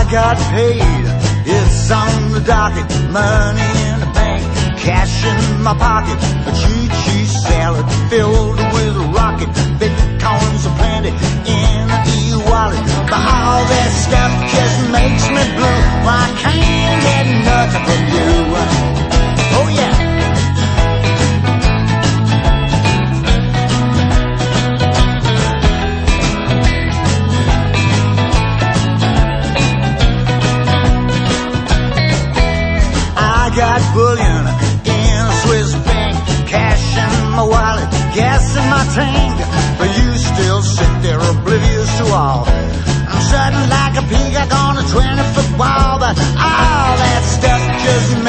I got paid, it's on the docket. Money in the bank, cash in my pocket. A cheese salad filled with rocket. Bitcoins aplenty in an e-wallet. But all that stuff just makes me blue. Well, I can't get nothing from you. Oh yeah. I got bullion in a Swiss bank, cash in my wallet, gas in my tank. But you still sit there oblivious to all. I'm sudden like a peacock on a 20-foot wall. But all that stuff just